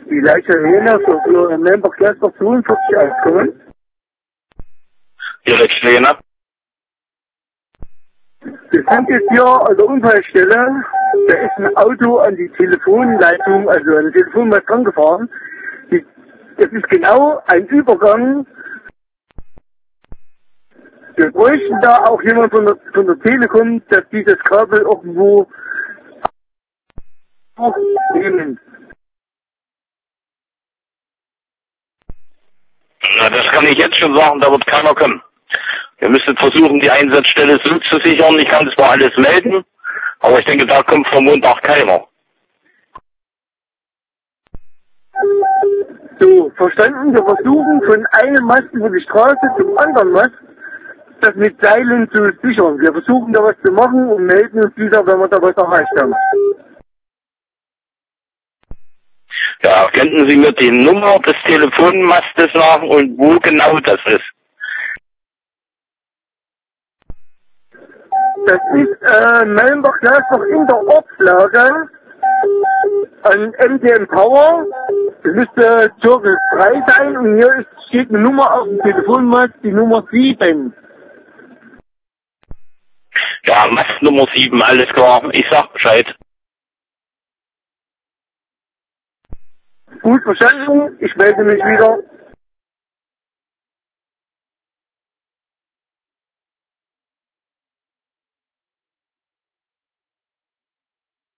die Leiche Helena für Member Cluster 42 auskommen. Die Rechtsstehende. Wir sind jetzt hier an der Unfallstelle. Da ist ein Auto an die Telefonleitung, also an die Telefonmast dran gefahren. Das ist genau ein Übergang. Wir bräuchten da auch jemand von der Telekom, dass die das Kabel irgendwo nehmen. Na, das kann ich jetzt schon sagen, da wird keiner kommen. Wir müssen versuchen, die Einsatzstelle so zu sichern. Ich kann zwar alles melden, aber ich denke, da kommt vom Montag keiner. So, verstanden? Wir versuchen von einem Mast über die Straße zum anderen Mast, das mit Seilen zu sichern. Wir versuchen da was zu machen und melden uns wieder, wenn wir da was erreicht haben. Ja, könnten Sie mir die Nummer des Telefonmastes sagen und wo genau das ist? Das ist Mellenbach-Glasbach in der Ortslage an MTM Power. Das müsste Zirkel 3 sein und hier steht eine Nummer auf dem Telefonmast, die Nummer 7. Ja, Mast Nummer 7, alles klar. Ich sag Bescheid. Gut verstanden, ich melde mich wieder.